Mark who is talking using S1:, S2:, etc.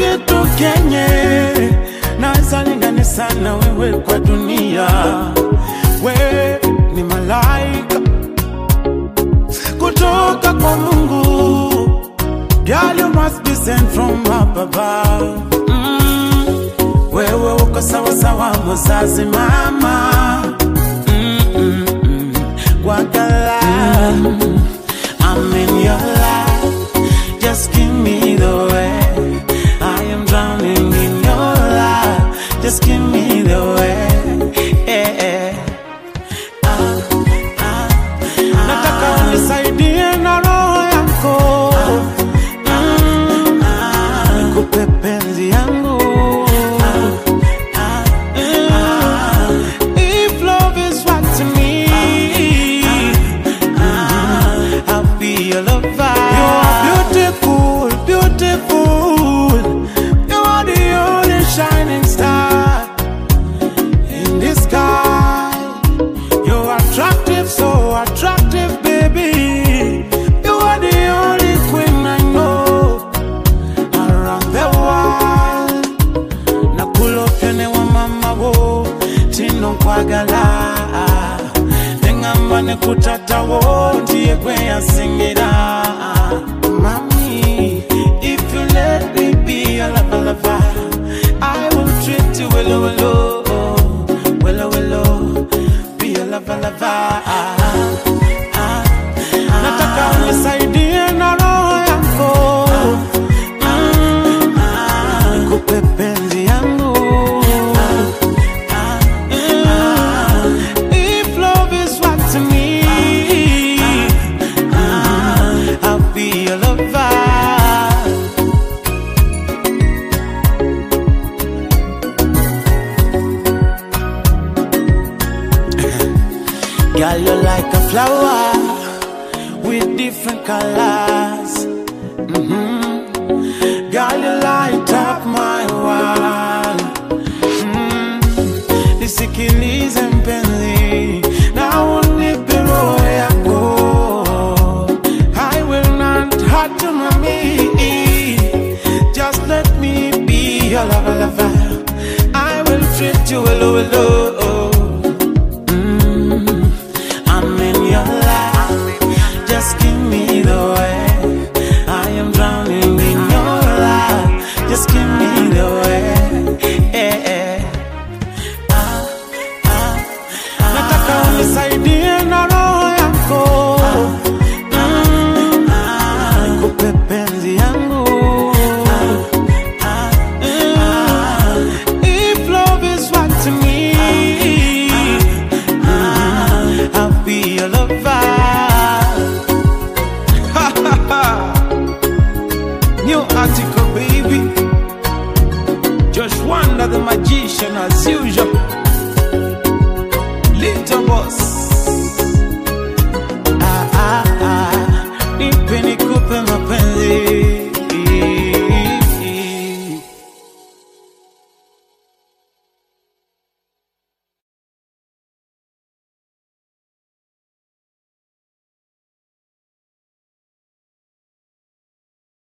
S1: kitu kenye naweza linganisha na wewe kwa dunia. Wewe ni malaika kutoka kwa Mungu. Girl, you must be sent from up above. Wewe uko sawa sawa mzazi mama. Wakala, I'm in your life. Just give me the way. I am drowning in your life. Just give me the way. Yeah. Nataka unisaidie na roho yako. Nikupe penzi yangu. If love is what to me, I'll be your lover. You are beautiful, beautiful. You are the only shining star in the sky. You're attractive, so attractive, baby. You are the only queen I know around the world. Nakulo pene wa mama wo tino kwagala. Nengamba ne kutata wo ndiye kwe yasingira. Mami, if you let me be your lover, I will treat you well, be your lover. Nataka unisaidie na roho yako. Nikupe penzi yangu. If love is what to me, I'll be your lover. Girl, you're like a flower with different colors. Girl, you light up my world. Nisikilize mpenzi, na unipe roho yako. I will not hurt you, mami. Just let me be your lover. I will treat you well. I'm in your life. Just give me the way. I am drowning in your life. Just give me the way. Yeah. Nataka unisaidie na roho yako. Nikupe penzi yangu. If love is what to me, I'll be your lover. New article, baby. Josh Wonder, the magician, as usual. Little boss.